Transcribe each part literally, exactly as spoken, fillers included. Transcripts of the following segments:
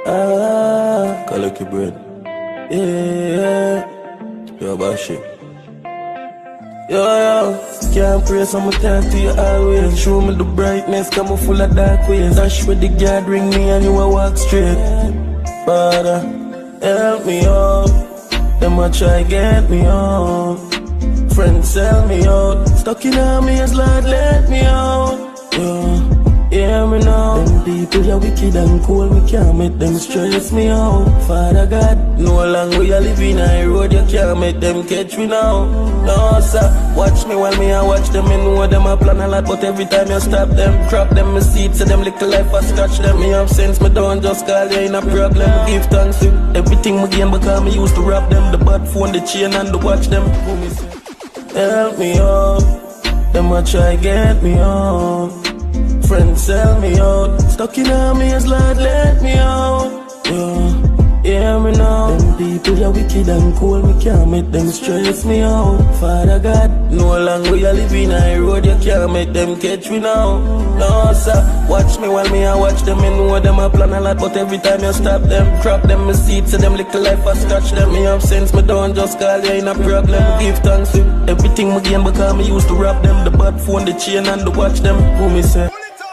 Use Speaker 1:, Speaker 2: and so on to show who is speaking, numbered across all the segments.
Speaker 1: Ah, collect your bread. Yeah, yo, bashi. Yo, yo, can't pray, so I'ma talk to you always. Show me the brightness, come on full of dark ways. Dash with the guard, ring me and you a walk straight. Father, help me out. Them a try get me out. Friends sell me out. Stuck in a maze, Lord, let me out. Yo. Hear me now. Them people are wicked and cold, we can't make them stress me out. Father God, no longer we are living on a road, you can't make them catch me now. No sir, watch me while me I watch them. I know them a plan a lot, but every time you stop them, crop them my seats, so them little life I scratch them. Me have sense, me don't just call you in a problem. Give thanks to everything we gain because me used to rob them. The bad phone, the chain and the watch them. Help me out, them a try get me out. Friends sell me out. Stuck in a maze, Lord, let me out. Yeah, hear me now. Them people are wicked and cold, we can't make them stress me out. Father God, no longer we are living on a road, you can't make them catch me now. No sir, watch me while me I watch them. I know them a plan a lot, but every time you stop them, crop them my seats, so them little life I scratch them. Me have sense, me don't just call you in a problem. Give thanks to everything we gain because me used to rob them. The bad phone, the chain and the watch them. Who me say?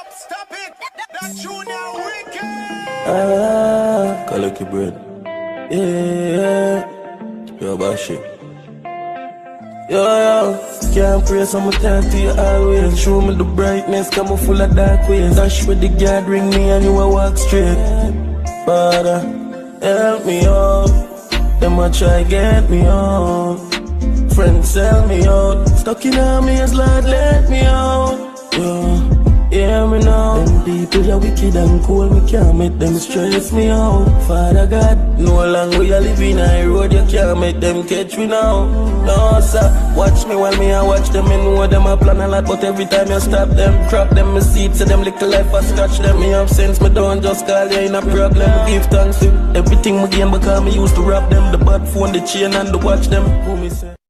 Speaker 1: Ah, collect your bread. Yeah, yo, bashi. Yo, yo, can't pray, so I'ma talk to you always. Show me the brightness, come on full of dark ways. Dash with the guard, ring me and you a walk straight. Father, help me out. Them a try get me out. Friends sell me out. Stuck in a maze, Lord, let me out. Yo. Hear me now. Them people are wicked and cold, we can't make them stress me out. Father God, no longer we are living on a road, you can't make them catch me now. No sir, watch me while me I watch them. I know them a plan a lot, but every time you stop them, crop them my seats, so them little life I scratch them. Me have sense, me don't just call you in a problem. Give thanks to everything we gain because me used to rob them. The bad phone, the chain and the watch them. Who me say?